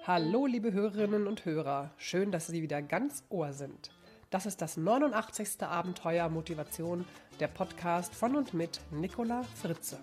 Hallo, liebe Hörerinnen und Hörer. Schön, dass Sie wieder ganz Ohr sind. Das ist das 89. Abenteuer Motivation, der Podcast von und mit Nicola Fritze.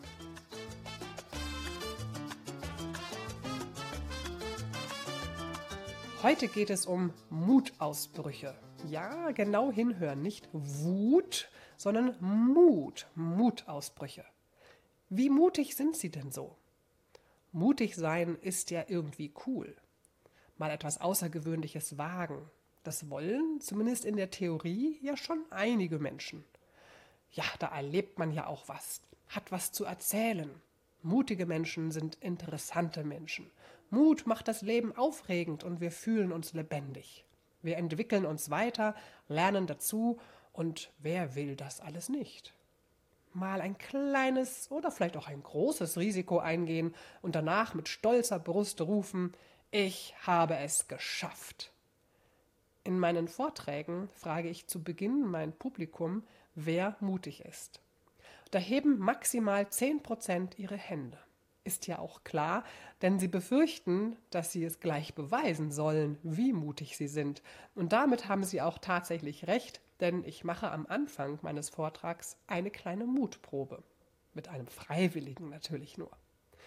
Heute geht es um Mutausbrüche. Ja, genau hinhören, nicht Wut, sondern Mutausbrüche. Wie mutig sind Sie denn so? Mutig sein ist ja irgendwie cool. Mal etwas Außergewöhnliches wagen. Das wollen, zumindest in der Theorie, ja schon einige Menschen. Ja, da erlebt man ja auch was, hat was zu erzählen. Mutige Menschen sind interessante Menschen. Mut macht das Leben aufregend und wir fühlen uns lebendig. Wir entwickeln uns weiter, lernen dazu und wer will das alles nicht? Mal ein kleines oder vielleicht auch ein großes Risiko eingehen und danach mit stolzer Brust rufen: Ich habe es geschafft. In meinen Vorträgen frage ich zu Beginn mein Publikum, wer mutig ist. Da heben maximal 10% ihre Hände. Ist ja auch klar, denn sie befürchten, dass sie es gleich beweisen sollen, wie mutig sie sind. Und damit haben sie auch tatsächlich recht, denn ich mache am Anfang meines Vortrags eine kleine Mutprobe. Mit einem Freiwilligen natürlich nur.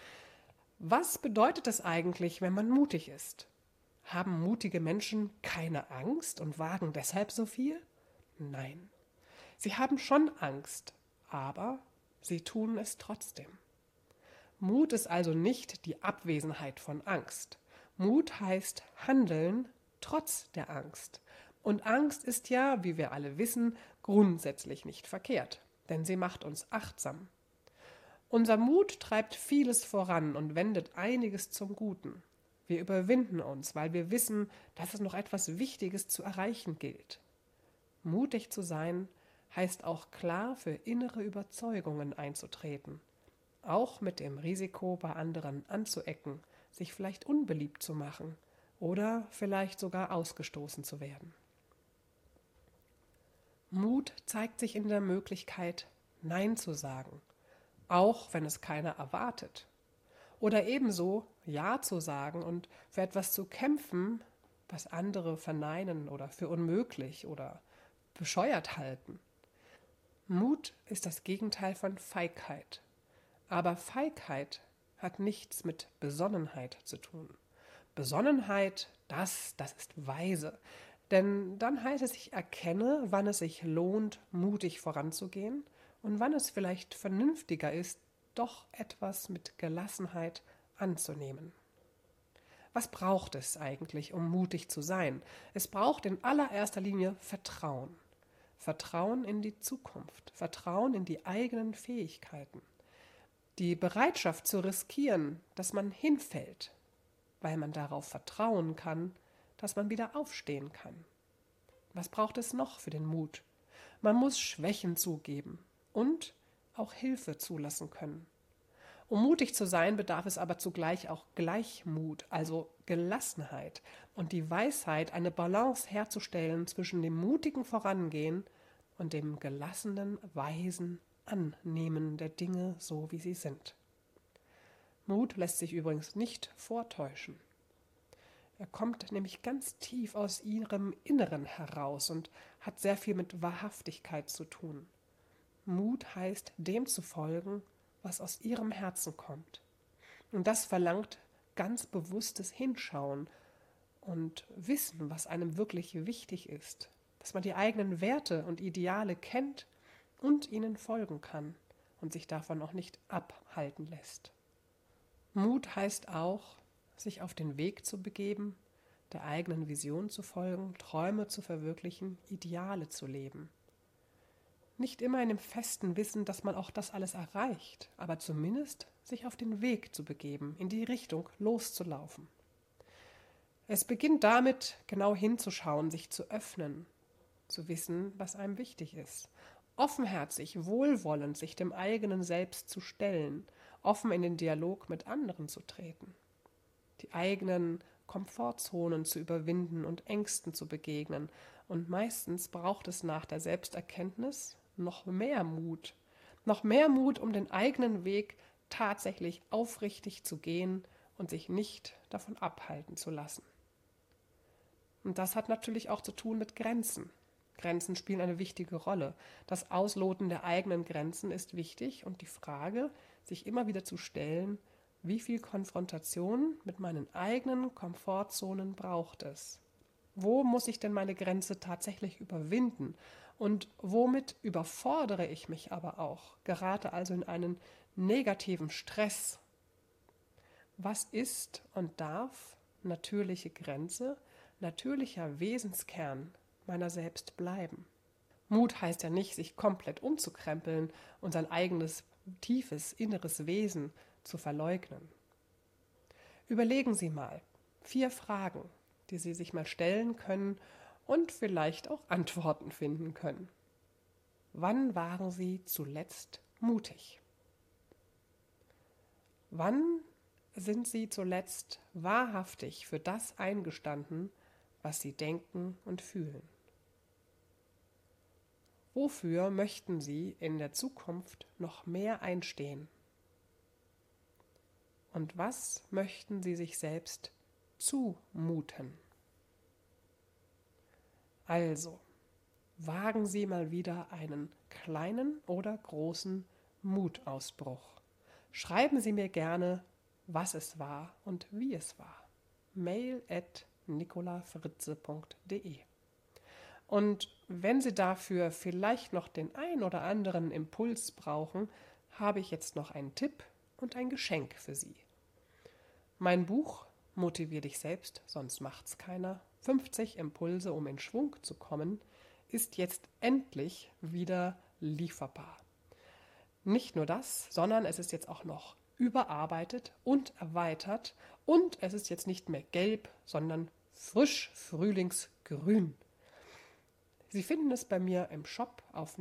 Was bedeutet es eigentlich, wenn man mutig ist? Haben mutige Menschen keine Angst und wagen deshalb so viel? Nein. Sie haben schon Angst, aber sie tun es trotzdem. Mut ist also nicht die Abwesenheit von Angst. Mut heißt handeln trotz der Angst. Und Angst ist ja, wie wir alle wissen, grundsätzlich nicht verkehrt, denn sie macht uns achtsam. Unser Mut treibt vieles voran und wendet einiges zum Guten. Wir überwinden uns, weil wir wissen, dass es noch etwas Wichtiges zu erreichen gilt. Mutig zu sein heißt auch klar für innere Überzeugungen einzutreten. Auch mit dem Risiko, bei anderen anzuecken, sich vielleicht unbeliebt zu machen oder vielleicht sogar ausgestoßen zu werden. Mut zeigt sich in der Möglichkeit, Nein zu sagen, auch wenn es keiner erwartet. Oder ebenso Ja zu sagen und für etwas zu kämpfen, was andere verneinen oder für unmöglich oder bescheuert halten. Mut ist das Gegenteil von Feigheit. Aber Feigheit hat nichts mit Besonnenheit zu tun. Besonnenheit, das ist weise. Denn dann heißt es, ich erkenne, wann es sich lohnt, mutig voranzugehen und wann es vielleicht vernünftiger ist, doch etwas mit Gelassenheit anzunehmen. Was braucht es eigentlich, um mutig zu sein? Es braucht in allererster Linie Vertrauen. Vertrauen in die Zukunft, Vertrauen in die eigenen Fähigkeiten. Die Bereitschaft zu riskieren, dass man hinfällt, weil man darauf vertrauen kann, dass man wieder aufstehen kann. Was braucht es noch für den Mut? Man muss Schwächen zugeben und auch Hilfe zulassen können. Um mutig zu sein, bedarf es aber zugleich auch Gleichmut, also Gelassenheit und die Weisheit, eine Balance herzustellen zwischen dem mutigen Vorangehen und dem gelassenen, weisen Annehmen der Dinge so, wie sie sind. Mut lässt sich übrigens nicht vortäuschen. Er kommt nämlich ganz tief aus ihrem Inneren heraus und hat sehr viel mit Wahrhaftigkeit zu tun. Mut heißt, dem zu folgen, was aus ihrem Herzen kommt. Und das verlangt ganz bewusstes Hinschauen und Wissen, was einem wirklich wichtig ist. Dass man die eigenen Werte und Ideale kennt und ihnen folgen kann und sich davon auch nicht abhalten lässt. Mut heißt auch, sich auf den Weg zu begeben, der eigenen Vision zu folgen, Träume zu verwirklichen, Ideale zu leben. Nicht immer in dem festen Wissen, dass man auch das alles erreicht, aber zumindest sich auf den Weg zu begeben, in die Richtung loszulaufen. Es beginnt damit, genau hinzuschauen, sich zu öffnen, zu wissen, was einem wichtig ist. Offenherzig, wohlwollend sich dem eigenen Selbst zu stellen, offen in den Dialog mit anderen zu treten. Die eigenen Komfortzonen zu überwinden und Ängsten zu begegnen. Und meistens braucht es nach der Selbsterkenntnis noch mehr Mut, um den eigenen Weg tatsächlich aufrichtig zu gehen und sich nicht davon abhalten zu lassen. Und das hat natürlich auch zu tun mit Grenzen. Grenzen spielen eine wichtige Rolle. Das Ausloten der eigenen Grenzen ist wichtig und die Frage, sich immer wieder zu stellen, wie viel Konfrontation mit meinen eigenen Komfortzonen braucht es? Wo muss ich denn meine Grenze tatsächlich überwinden? Und womit überfordere ich mich aber auch? Gerate also in einen negativen Stress. Was ist und darf natürliche Grenze, natürlicher Wesenskern meiner selbst bleiben? Mut heißt ja nicht, sich komplett umzukrempeln und sein eigenes tiefes inneres Wesen zu verleugnen. Überlegen Sie mal 4 Fragen, die Sie sich mal stellen können und vielleicht auch Antworten finden können. Wann waren Sie zuletzt mutig? Wann sind Sie zuletzt wahrhaftig für das eingestanden, was Sie denken und fühlen? Wofür möchten Sie in der Zukunft noch mehr einstehen? Und was möchten Sie sich selbst zumuten? Also, wagen Sie mal wieder einen kleinen oder großen Mutausbruch. Schreiben Sie mir gerne, was es war und wie es war. mail@nicolafritze.de. Und wenn Sie dafür vielleicht noch den ein oder anderen Impuls brauchen, habe ich jetzt noch einen Tipp und ein Geschenk für Sie. Mein Buch Motivier dich selbst, sonst macht's keiner. 50 Impulse, um in Schwung zu kommen, ist jetzt endlich wieder lieferbar. Nicht nur das, sondern es ist jetzt auch noch überarbeitet und erweitert und es ist jetzt nicht mehr gelb, sondern frisch frühlingsgrün. Sie finden es bei mir im Shop auf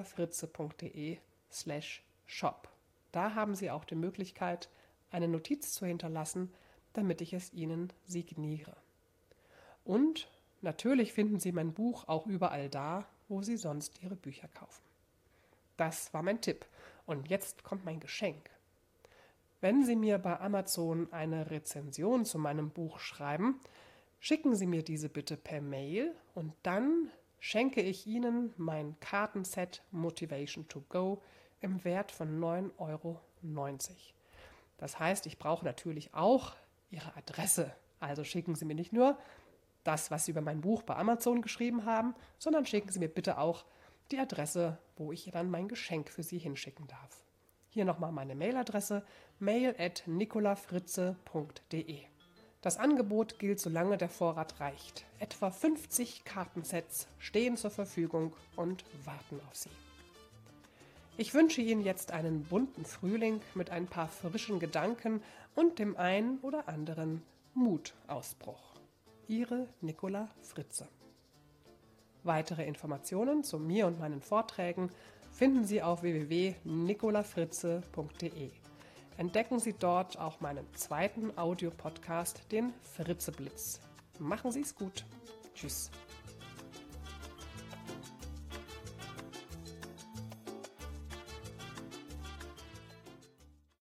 nicolafritze.de/shop. Da haben Sie auch die Möglichkeit, eine Notiz zu hinterlassen, damit ich es Ihnen signiere. Und natürlich finden Sie mein Buch auch überall da, wo Sie sonst Ihre Bücher kaufen. Das war mein Tipp. Und jetzt kommt mein Geschenk. Wenn Sie mir bei Amazon eine Rezension zu meinem Buch schreiben, schicken Sie mir diese bitte per Mail und dann schenke ich Ihnen mein Kartenset Motivation to Go im Wert von 9,90 €. Das heißt, ich brauche natürlich auch Ihre Adresse. Also schicken Sie mir nicht nur das, was Sie über mein Buch bei Amazon geschrieben haben, sondern schicken Sie mir bitte auch die Adresse, wo ich dann mein Geschenk für Sie hinschicken darf. Hier nochmal meine Mailadresse, mail@nicolafritze.de. Das Angebot gilt, solange der Vorrat reicht. Etwa 50 Kartensets stehen zur Verfügung und warten auf Sie. Ich wünsche Ihnen jetzt einen bunten Frühling mit ein paar frischen Gedanken und dem einen oder anderen Mutausbruch. Ihre Nicola Fritze. Weitere Informationen zu mir und meinen Vorträgen finden Sie auf www.nicolafritze.de. Entdecken Sie dort auch meinen zweiten Audiopodcast, den Fritzeblitz. Machen Sie es gut. Tschüss.